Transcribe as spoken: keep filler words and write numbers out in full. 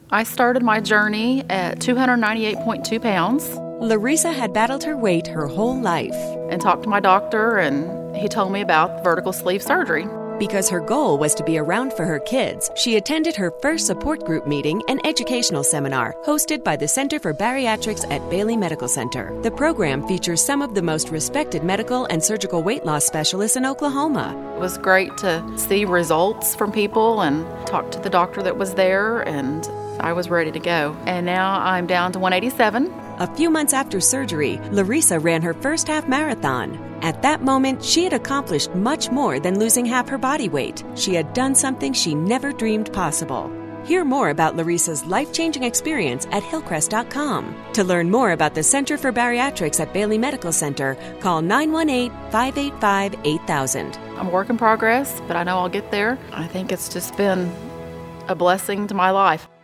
I started my journey at two hundred ninety-eight point two pounds. Larissa had battled her weight her whole life. And talked to my doctor, and he told me about vertical sleeve surgery. Because her goal was to be around for her kids, she attended her first support group meeting and educational seminar hosted by the Center for Bariatrics at Bailey Medical Center. The program features some of the most respected medical and surgical weight loss specialists in Oklahoma. It was great to see results from people and talk to the doctor that was there, and I was ready to go. And now I'm down to one eighty-seven. A few months after surgery, Larissa ran her first half marathon. At that moment, she had accomplished much more than losing half her body weight. She had done something she never dreamed possible. Hear more about Larissa's life-changing experience at hillcrest dot com. To learn more about the Center for Bariatrics at Bailey Medical Center, call nine one eight, five eight five, eight thousand. I'm a work in progress, but I know I'll get there. I think it's just been a blessing to my life.